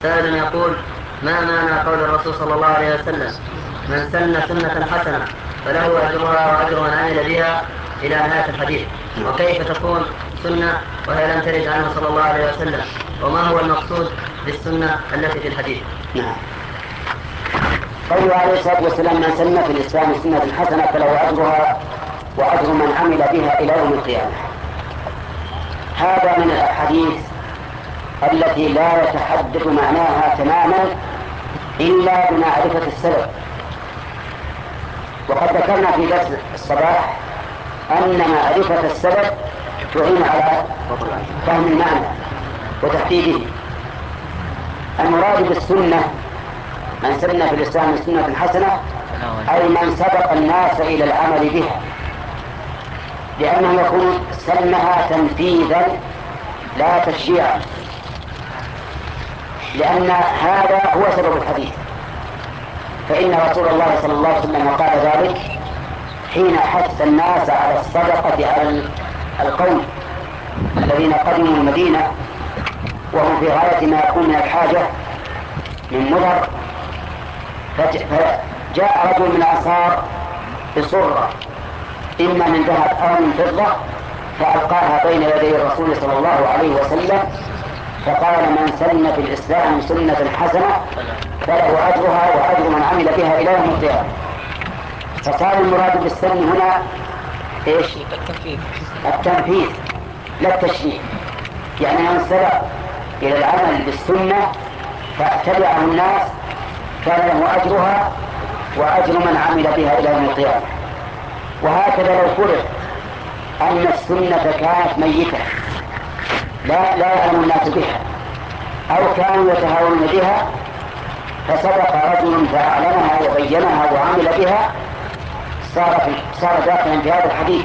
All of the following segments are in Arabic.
سائل يقول: ما معنى قول الرسول صلى الله عليه وسلم: من سن سنة حسنة فله أجرها وأجر من عمل بها إلى نهاية الحديث؟ وكيف تكون سنة وهي لم ترد عنه صلى الله عليه وسلم؟ وما هو المقصود بالسنة التي في الحديث؟ نعم. قوله عليه الصلاة والسلام: من سن في الإسلام سنة حسنة فله أجرها وأجر من عمل بها إلى يوم القيامة. هذا من الأحاديث التي لا يتحدد معناها تماما إلا بمعرفة السبب. وقد ذكرنا في درس الصباح أن معرفة السبب تعين على فهم المعنى وتحديده. المراد بالسنة من سن في الإسلام سنة حسنة، أي من سبق الناس إلى العمل بها، لأنه يكون سنها تنفيذا لا تشريعا، لأن هذا هو سبب الحديث. فإن رسول الله صلى الله عليه وسلم قال ذلك حين حث الناس على الصدقة على القوم الذين قدموا المدينة وهم في غاية ما يكون من الحاجة من مضر، فجاء رجل من الأنصار بصرة إما من ذهب أو من فضة فألقاها بين يدي الرسول صلى الله عليه وسلم، فقال: من سن في الإسلام سنة حسنة فله أجرها وأجر من عمل بها إلى يوم القيامة. فصار المراد بالسن هنا إيش؟ التنفيذ لا التشريع. يعني من سبق إلى العمل بالسنة فاتبعه الناس كان له أجرها وأجر من عمل بها إلى يوم القيامة. وهكذا لو فرض أن السنة كانت ميتة لا يعلم الناس بها أو كانوا يتهاونون بها، فسبق رجل فأعلمها وبينها وعمل بها، صار داخلا في هذا الحديث،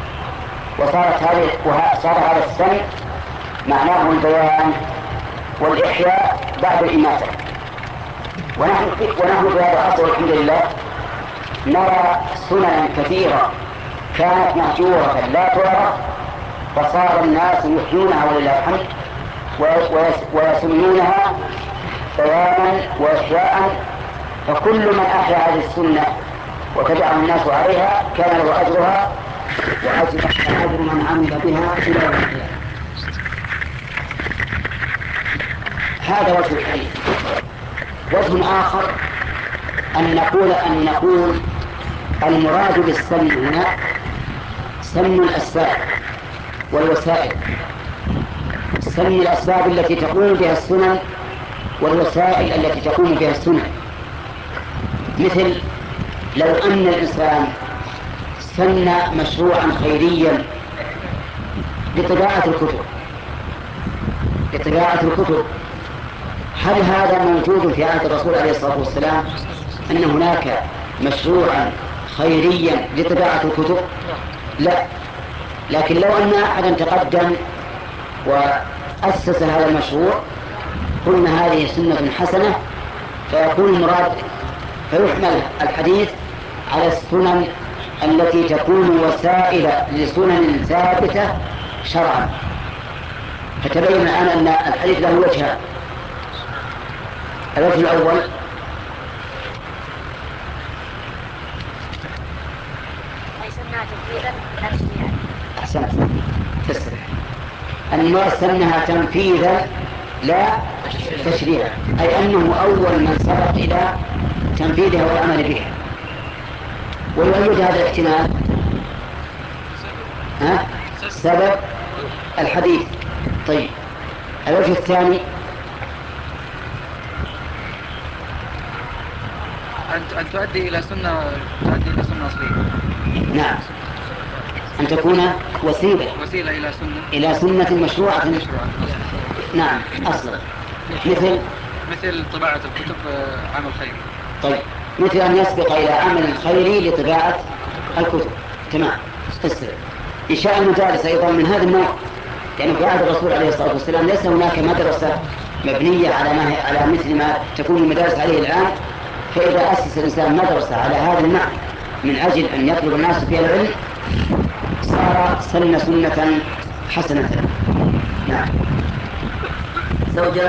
وصار هذا السن معناه البيان والإحياء بعد الإماتة. ونحن في هذا العصر والحمد لله نرى سننا كثيرة كانت مهجورة لا تعرف، فصار الناس يحيونها ولله الحمد ويسنونها بيانا وإحياء. فكل من أحيا هذه السنة وتبعه الناس عليها كان له أجرها وأجر من عمل بها إلى يوم القيامة. هذا وجه الحديث. وجه آخر أن نقول المراد بالسن هنا سن الأسباب والوسائل. سن الأسباب التي تقوم بها السنن والوسائل التي تقوم بها السنن. مثل لو أن الإنسان سن مشروعا خيريا لطباعة الكتب، هل هذا موجود في عهد الرسول عليه الصلاة والسلام أن هناك مشروعا خيريا لطباعة الكتب؟ لا. لكن لو أن أحدا تقدم وأسس هذا المشروع قلنا هذه سنة حسنة، فيكون المراد فيحمل الحديث على السنن التي تكون وسائل لسنن ثابتة شرعا. فتبين الآن أن الحديث له وجهان. الوجه الأول أحسنت تسرح أن سنها تنفيذا لا تشريعا، أي أنه أول من سبق إلى تنفيذها والعمل بها. ويؤيد هذا الاحتمال سبب الحديث. طيب، الوجه الثاني أن تؤدي إلى سنة أصلية. نعم، أن تكون وسيلة إلى سنة مشروعة. نعم أصلا. مثل طباعة الكتب عمل خيري. طيب، مثل أن يسبق إلى عمل خيري لطباعة الكتب. تمام. إنشاء المدارس أيضا من هذا النوع، لأنه في عهد الرسول عليه الصلاة والسلام ليس هناك مدرسة مبنية على مثل ما تكون المدارس عليه الآن. فإذا أسس الإنسان مدرسة على هذا المعنى من أجل أن يطلب الناس فيها العلم صار سنة حسنة. نعم.